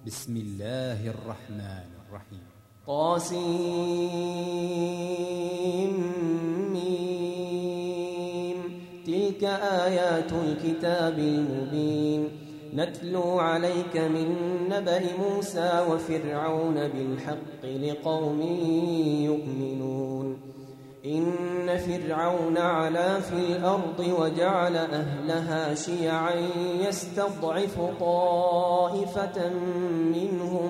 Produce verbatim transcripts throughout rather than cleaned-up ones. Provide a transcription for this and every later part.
بسم الله الرحمن الرحيم. طاسيم. تلك آيات الكتاب المبين نتلو عليك من نبأ موسى وفرعون بالحق لقوم يؤمنون. إن فرعون علا في الأرض وجعل أهلها شيعا يستضعف طائفة منهم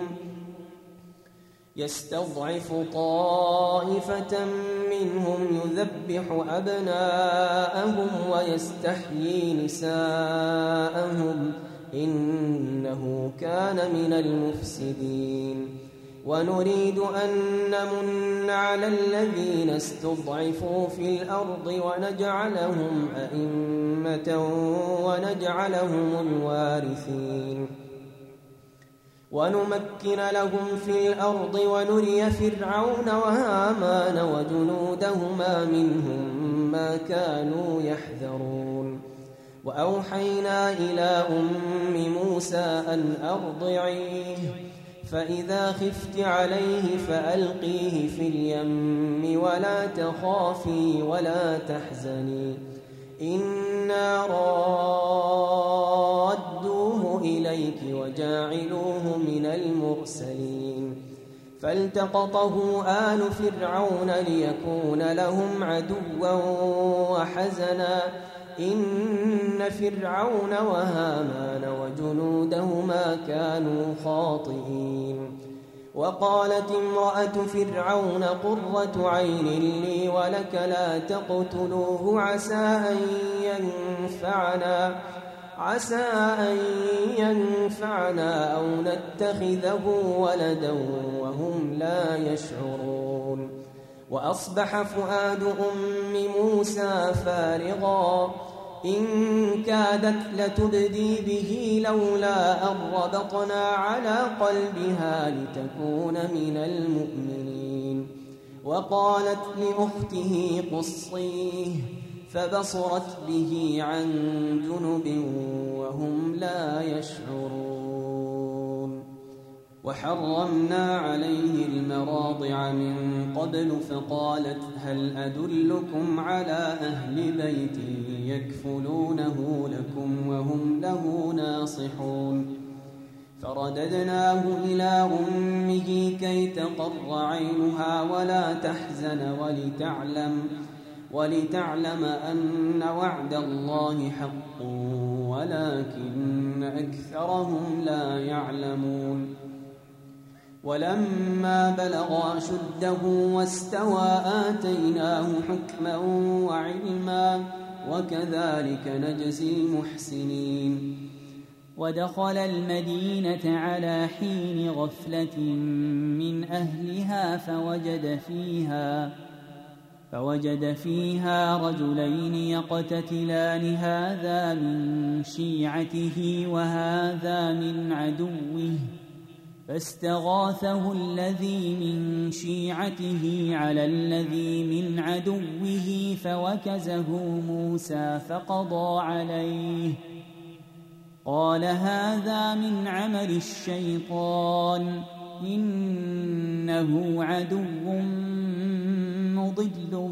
يستضعف طائفة منهم يذبح أبناءهم ويستحيي نساءهم إنه كان من المفسدين. ونريد أن نمن على الذين استضعفوا في الأرض ونجعلهم أئمة ونجعلهم الوارثين ونمكن لهم في الأرض ونري فرعون وهامان وجنودهما منهم ما كانوا يحذرون. وأوحينا إلى أم موسى أن أرضعيه فإذا خفت عليه فألقيه في اليم ولا تخافي ولا تحزني إنا رادوه إليك وجاعلوه من المرسلين. فالتقطه آل فرعون ليكون لهم عدوا وحزنا إن فرعون وهامان وجنودهما كانوا خاطئين. وقالت امرأة فرعون قرة عين لي ولك لا تقتلوه عسى أن ينفعنا عسى أن ينفعنا أو نتخذه ولدا وهم لا يشعرون. وأصبح فؤاد أم موسى فارغا إن كادت لتبدي به لولا أن ربطنا على قلبها لتكون من المؤمنين. وقالت لأخته قصيه فبصرت به عن جنب وهم لا يشعرون. وحرمنا عليه المراضع من قبل فقالت هل أدلكم على أهل بيت يكفلونه لكم وهم له ناصحون. فرددناه إلى أمه كي تقر عينها ولا تحزن ولتعلم ولتعلم أن وعد الله حق ولكن أكثرهم لا يعلمون. ولما بلغ أشده واستوى آتيناه حكما وعلما وكذلك نجزي المحسنين. ودخل المدينة على حين غفلة من أهلها فوجد فيها فوجد فيها رجلين يقتتلان هذا من شيعته وهذا من عدوه فاستغاثه الذي من شيعته على الذي من عدوه فوكزه موسى فقضى عليه قال هذا من عمل الشيطان إنه عدو مضل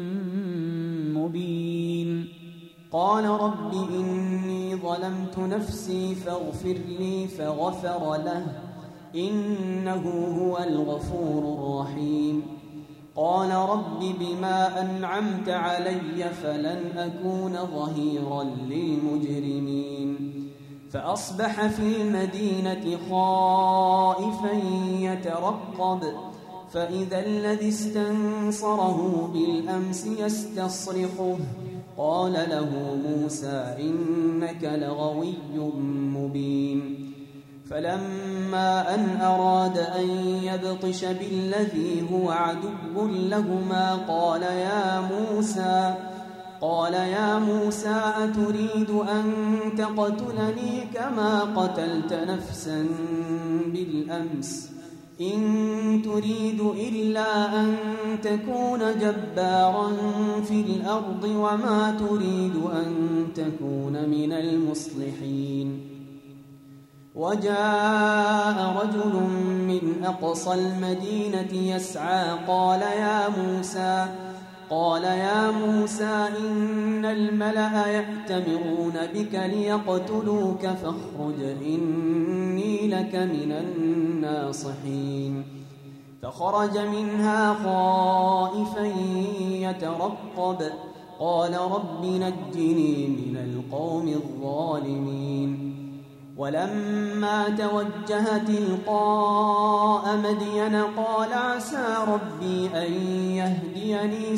مبين. قال رب إني ظلمت نفسي فاغفر لي فغفر له إنه هو الغفور الرحيم. قال رب بما أنعمت علي فلن أكون ظهيرا للمجرمين. فأصبح في المدينة خائفا يترقب فإذا الذي استنصره بالأمس يستصرخه قال له موسى إنك لغوي مبين. فلما أن أراد أن يبطش بالذي هو عدو لهما قال يا موسى قال يا موسى أتريد أن تقتلني كما قتلت نفسا بالأمس إن تريد إلا أن تكون جبارا في الأرض وما تريد أن تكون من المصلحين. وجاء رجل من أقصى المدينة يسعى قال يا موسى قال يا موسى إن الملأ يأتمرون بك ليقتلوك فاخرج إني لك من الناصحين فخرج منها خائفا يترقب قال رب نجني من القوم الظالمين ولما توجه تلقاء مدين قال عسى ربي أن يهديني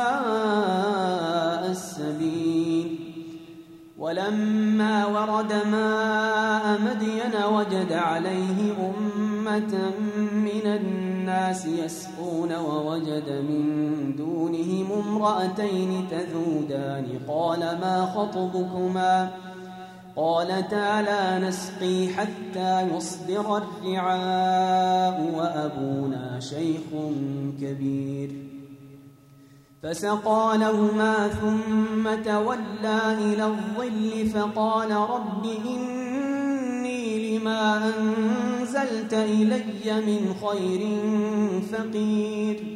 سواء السبيل ولما ورد ماء مدين وجد عليه أمة من الناس يسقون ووجد من دونهم امرأتين تذودان قال ما خطبكما قالتا لا نسقي حتى يصدر الرعاء وأبونا شيخ كبير فسقى لهما ثم تولى إلى الظل فقال رب إني لما أنزلت إلي من خير فقير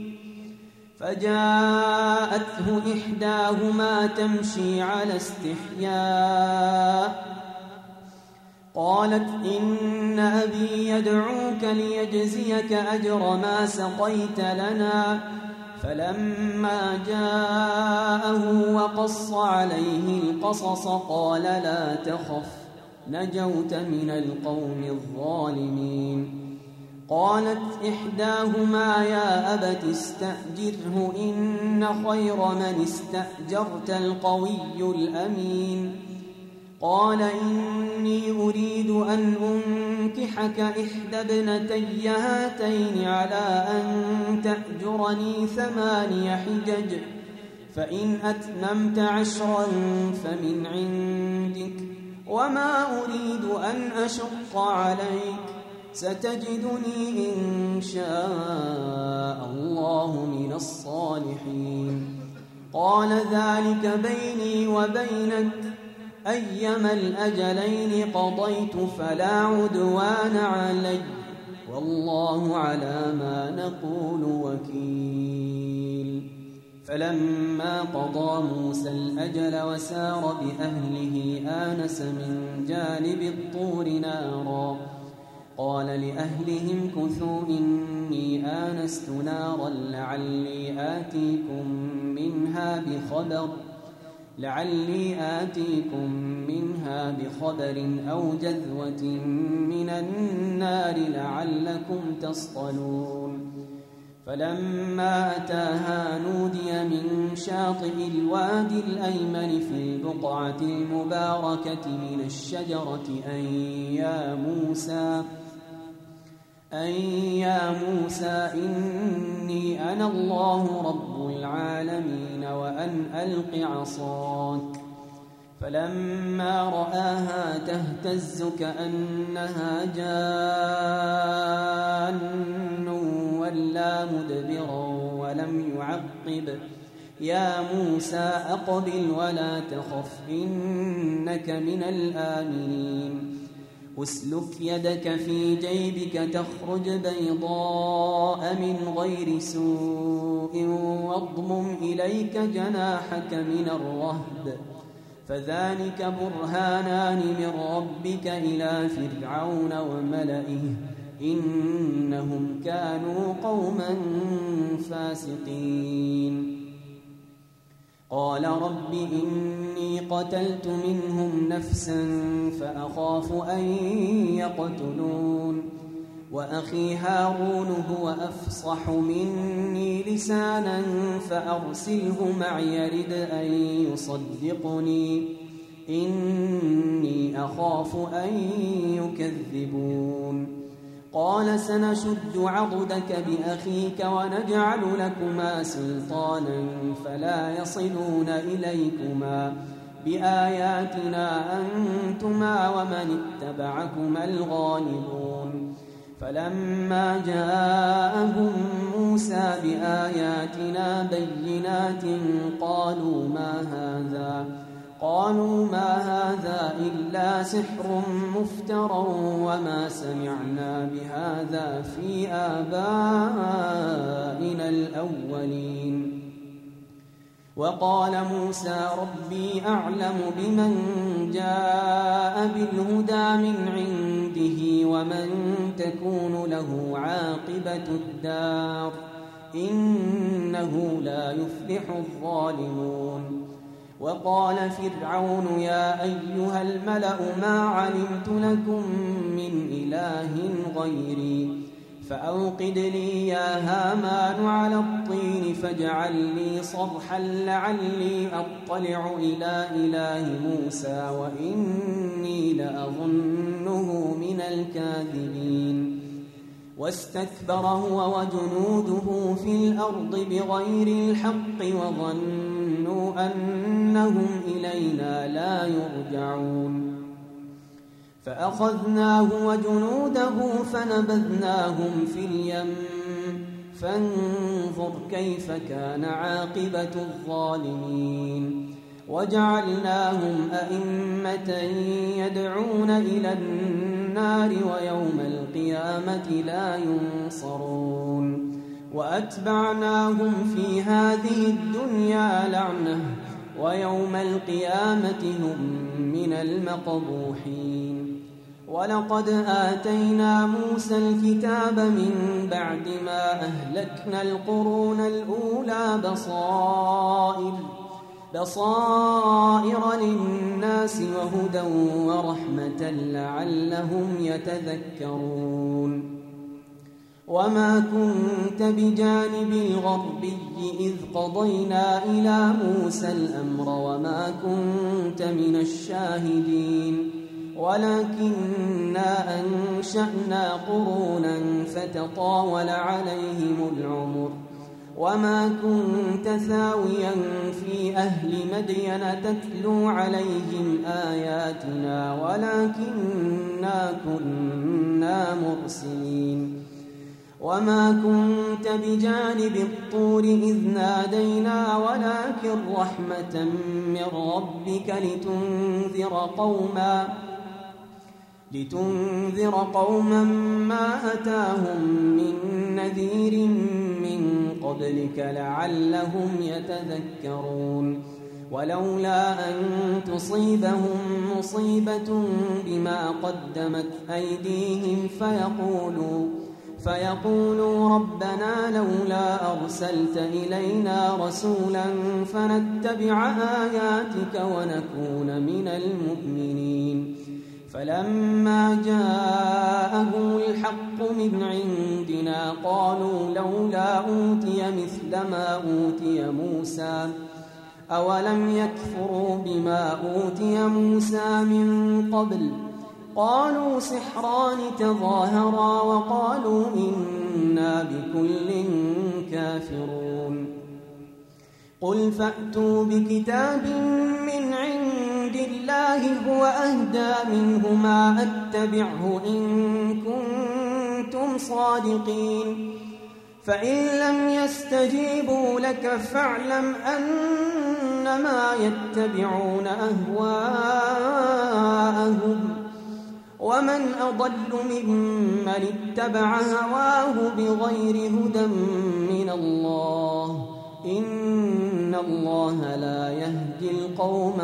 فجاءته إحداهما تمشي على استحياء قالت إن أبي يدعوك ليجزيك أجر ما سقيت لنا فلما جاءه وقص عليه القصص قال لا تخف نجوت من القوم الظالمين قالت إحداهما يا أبت استأجره إن خير من استأجرت القوي الأمين قال إني أريد أن أنكحك إحدى ابنتي هاتين على أن تأجرني ثماني حجج فإن أتممت عشرا فمن عندك وما أريد أن أشق عليك ستجدني إن شاء الله من الصالحين قال ذلك بيني وبينك أيما الأجلين قضيت فلا عدوان علي والله على ما نقول وكيل فلما قضى موسى الأجل وسار بأهله آنس من جانب الطور نارا قال لأهلهم كثوا إني آنست نارا لعلي آتيكم منها بخبر لعلي آتيكم منها بخبر أو جذوة من النار لعلكم تصطلون فلما أتاها نودي من شاطئ الوادي الأيمن في البقعة المباركة من الشجرة أن يا موسى أن يا موسى إني أنا الله رب العالمين وأن ألق عصاك فلما رآها تهتز كأنها جان ولا مدبرا ولم يعقب يا موسى أقبل ولا تخف إنك من الآمنين أسلك يدك في جيبك تخرج بيضاء من غير سوء واضمم إليك جناحك من الرهب فذلك برهانان من ربك إلى فرعون وملئه إنهم كانوا قوما فاسقين قال رب إني قتلت منهم نفسا فأخاف أن يقتلون وأخي هارون هو أفصح مني لسانا فأرسله معي يرد أن يصدقني إني أخاف أن يكذبون قال سنشد عضدك بأخيك ونجعل لكما سلطانا فلا يصلون إليكما بآياتنا أنتما ومن اتبعكما الغالبون فلما جاءهم موسى بآياتنا بينات قالوا ما هذا قالوا ما هذا إلا سحر مفترى وما سمعنا بهذا في آبائنا الأولين. وقال موسى ربي أعلم بمن جاء بالهدى من عنده ومن تكون له عاقبة الدار إنه لا يفلح الظالمون. وقال فرعون يا أيها الملأ ما علمت لكم من إله غيري فأوقد لي يا هامان على الطين فاجعل لي صرحا لعلي أطلع إلى إله موسى وإني لأظنه من الكاذبين. واستكبر هو وجنوده في الأرض بغير الحق وظنوا أنهم إلينا لا يرجعون. فأخذناه وجنوده فنبذناهم في اليم فانظر كيف كان عاقبة الظالمين. وجعلناهم أئمة يدعون إلى النار ويوم القيامة لا ينصرون. وأتبعناهم في هذه الدنيا لعنة ويوم القيامة هم من المقبوحين. ولقد آتينا موسى الكتاب من بعد ما أهلكنا القرون الأولى بصائر بصائر للناس وهدى ورحمة لعلهم يتذكرون. وما كنت بجانب الغربي إذ قضينا إلى موسى الأمر وما كنت من الشاهدين ولكننا أنشأنا قرونا فتطاول عليهم العمر وما كنت ثاويا في أهل مدين تتلو عليهم آياتنا ولكننا كنا مرسلين. وما كنت بجانب الطور إذ نادينا ولكن رحمة من ربك لتنذر قوما لتنذر قوما ما أتاهم من نذير من قبلك لعلهم يتذكرون. ولولا أن تصيبهم مصيبة بما قدمت أيديهم فيقولوا فيقولوا ربنا لولا أرسلت إلينا رسولا فنتبع آياتك ونكون من المؤمنين. فلما جاءهم الحق من عندنا قالوا لولا أوتي مثل ما أوتي موسى أولم يكفروا بما أوتي موسى من قبل قالوا سحران تظاهرا وقالوا إنا بكل كافرون. قل فأتوا بكتاب من عند الله هو أهدى منهما أتبعه إن كنتم صادقين فإن لم يستجيبوا لك فاعلم أنما يتبعون أهواءهم ومن أضل ممن اتبع هواه بغير هدى من الله إن الله لا يهدي القوم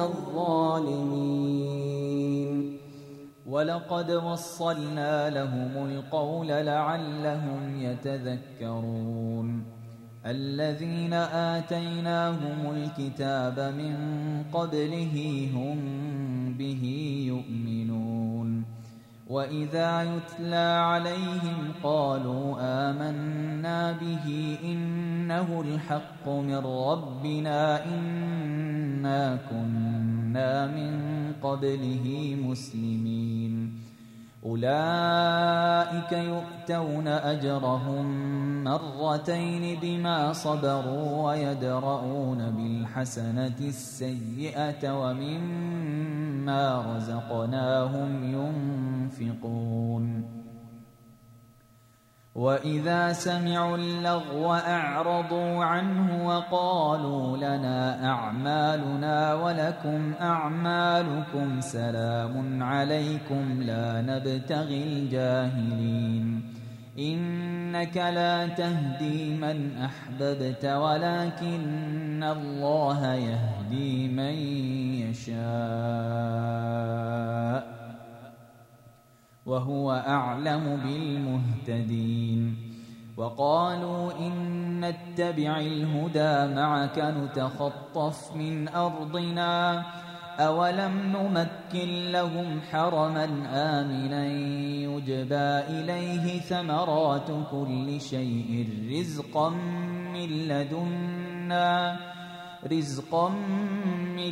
الظالمين. ولقد وصلنا لهم القول لعلهم يتذكرون. الذين آتيناهم الكتاب من قبله هم به يؤمنون. وإذا يتلى عليهم قالوا آمنا به إنه الحق من ربنا إنا كنا من قبله مسلمين. أولئك يؤتون أجرهم مرتين بما صبروا ويدرؤون بالحسنة السيئة ومما رزقناهم ينفقون. وإذا سمعوا اللغو أعرضوا عنه وقالوا لنا أعمالنا ولكم أعمالكم سلام عليكم لا نبتغي الجاهلين إنك لا تهدي من أحببت ولكن الله يهدي من يشاء وهو أعلم بالمهتدين وقالوا إن نتبع الهدى معك نتخطف من أرضنا أولم نمكن لهم حرما آمنا يجبى إليه ثمرات كل شيء رزقا من لدنا رزقا من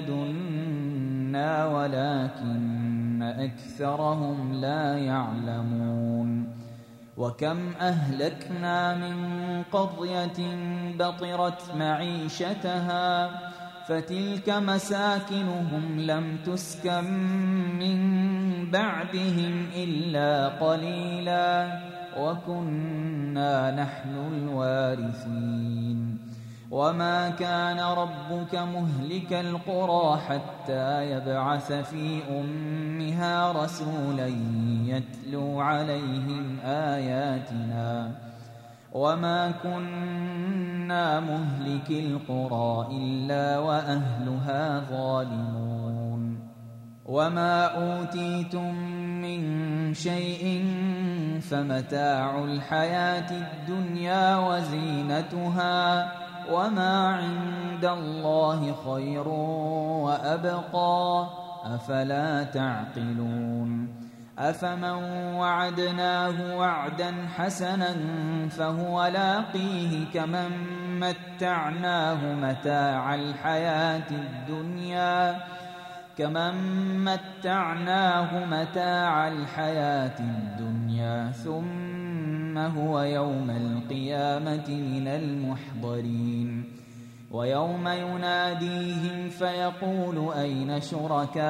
لدنا ولكن أكثرهم لا يعلمون وكم أهلكنا من قرية بطرت معيشتها فتلك مساكنهم لم تسكن من بعدهم إلا قليلا وكنا نحن الوارثين وما كان ربك مهلك القرى حتى يبعث في أمها رسولا يتلو عليهم آياتنا وما كنا مهلك القرى إلا وأهلها ظالمون وما أوتيتم من شيء فمتاع الحياة الدنيا وزينتها وما عند الله خير وأبقى أفلا تعقلون أفمن وعدناه وعدا حسنا فهو لاقيه كمن متعناه متاع الحياة الدنيا كمن متعناه متاع الحياة الدنيا ثم هو يوم القيامة من المحضرين ويوم يناديهم فيقول أين شركائي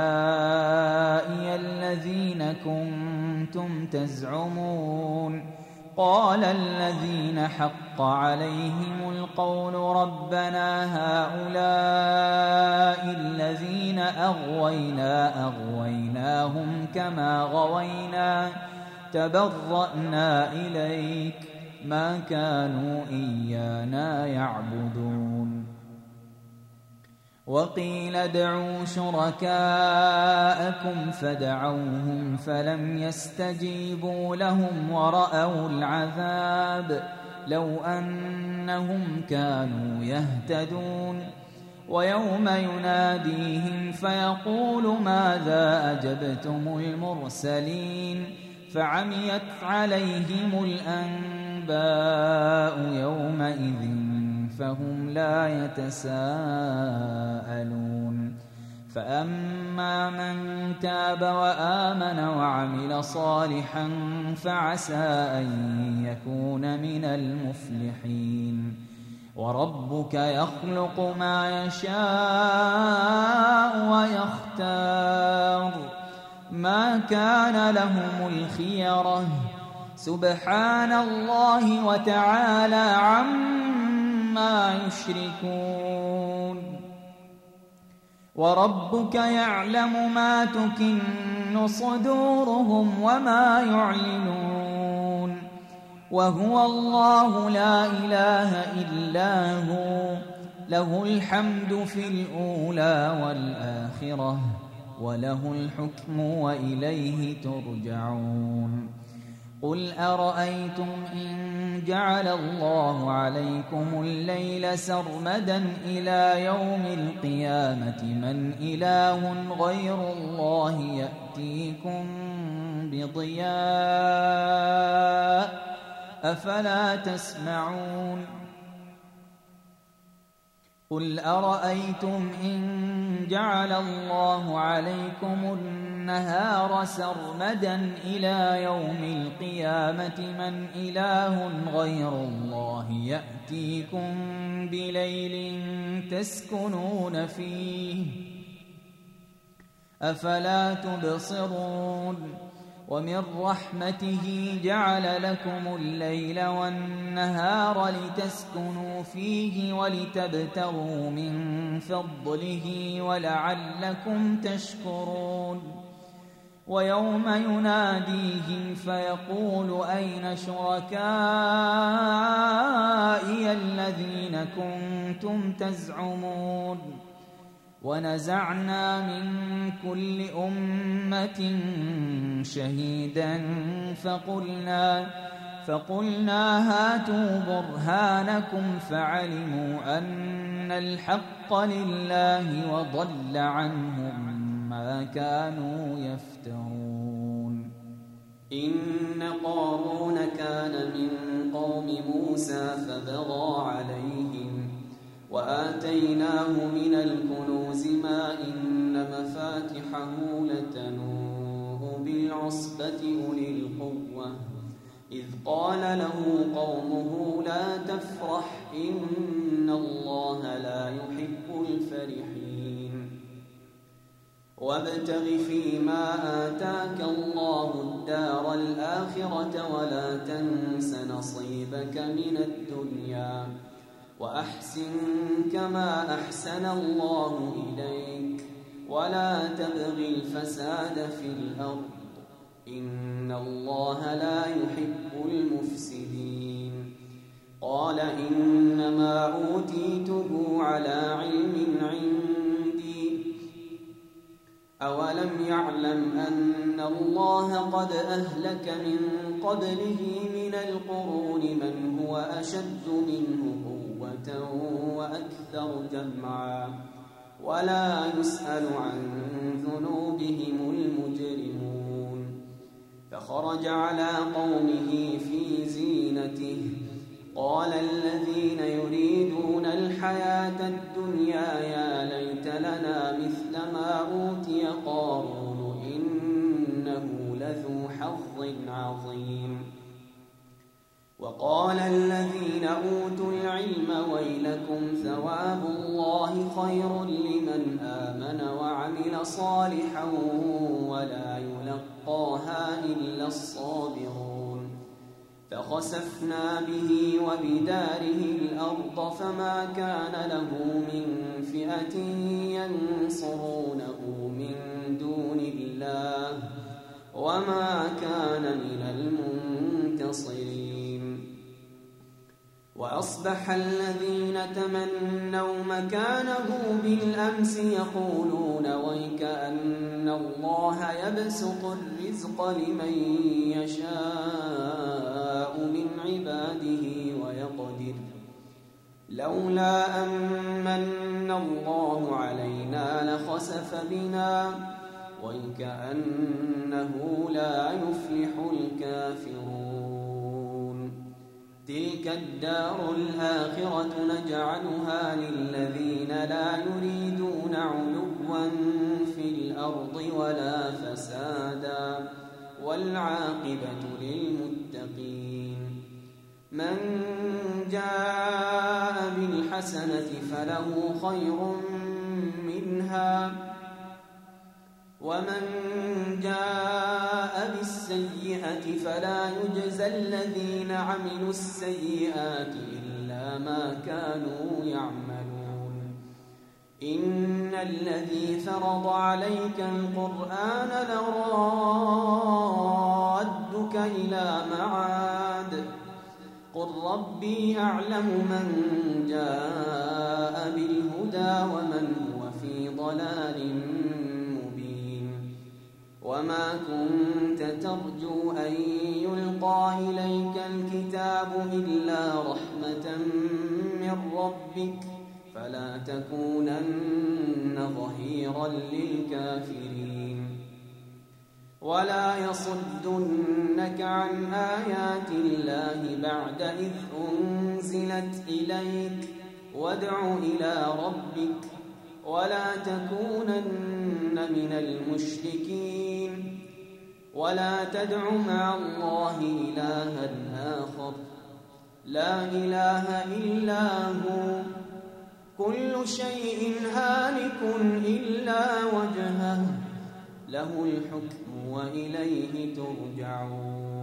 الذين كنتم تزعمون قال الذين حق عليهم القول ربنا هؤلاء الذين أغوينا أغويناهم كما غوينا تبرأنا إليك ما كانوا إيانا يعبدون وقيل ادعوا شركاءكم فدعوهم فلم يستجيبوا لهم ورأوا العذاب لو أنهم كانوا يهتدون ويوم يناديهم فيقول ماذا أجبتم المرسلين فعميت عليهم الأنباء يومئذ فهم لا يتساءلون فأما من تاب وآمن وعمل صالحا فعسى أن يكون من المفلحين وربك يخلق ما يشاء ويختار ما كان لهم الخيرة سبحان الله وتعالى عما يشركون وربك يعلم ما تكن صدورهم وما يعلنون وهو الله لا إله إلا هو له الحمد في الأولى والآخرة وله الحكم وإليه ترجعون قل أرأيتم إن جعل الله عليكم الليل سرمدا إلى يوم القيامة من إله غير الله يأتيكم بضياء أفلا تسمعون قل أرأيتم إن جعل الله عليكم النهار سرمدا إلى يوم القيامة من إله غير الله يأتيكم بليل تسكنون فيه أفلا تبصرون ومن رحمته جعل لكم الليل والنهار لتسكنوا فيه ولتبتغوا من فضله ولعلكم تشكرون ويوم يناديهم فيقول أين شركائي الذين كنتم تزعمون ونزعنا من كل أمة شهيدا فقلنا فقلنا هاتوا برهانكم فعلموا أن الحق لله وضل عنهم ما كانوا يفترون. إن قارون كان من قوم موسى فبغى عليهم وآتيناه من الكنوز ما إن مفاتحه لتنوء بالعصبة أولي القوة إذ قال له قومه لا تفرح إن الله لا يحب الفرحين وابتغ فيما آتاك الله الدار الآخرة ولا تنس نصيبك من الدنيا وأحسن كما أحسن الله إليك ولا تبغ الفساد في الأرض إن الله لا يحب المفسدين. قال إنما أوتيته على علم عندي أولم يعلم أن الله قد أهلك من قبله من القرون من هو أشد منه قوة وأكثر جمعا ولا يسأل عن ذنوبهم المجرمون. فخرج على قومه في زينته قال الذين يريدون الحياة الدنيا يا ليت لنا مثل ما أوتي قارون إنه لذو حظ عظيم. وقال الذين أوتوا العلم ويلكم ثواب الله خير لمن آمن وعمل صالحا ولا يلقاها إلا الصابرون. فخسفنا به وبداره الأرض فما كان له من فئة ينصرونه من دون الله وما كان من المنتصرين. وأصبح الذين تمنوا مكانه بالأمس يقولون ويكأن الله يبسط الرزق لمن يشاء من عباده ويقدر لولا أمن الله علينا لخسف بنا ويكأنه لا يفلح الكافرون. تلك الدار الآخرة نجعلها للذين لا يريدون علوا في الأرض ولا فسادا والعاقبة للمتقين. من جاء بالحسنة فله خير منها ومن جاء بالسيئة فلا يجزى الذين عملوا السيئات إلا ما كانوا يعملون. إن الذي فرض عليك القرآن لرادك إلى معاد قل ربي أعلم من جاء بالهدى ومن هو في ضلال مبين. وما كنت ترجو أن يلقى إليك الكتاب إلا رحمة من ربك فلا تكونن ظهيرا للكافرين. ولا يصدنك عن آيات الله بعد إذ أنزلت إليك وادع إلى ربك ولا تكونن من المشركين. ولا تدع مع الله إلها آخر لا إله إلا هو كل شيء هالك إلا وجهه له الحكم وإليه ترجعون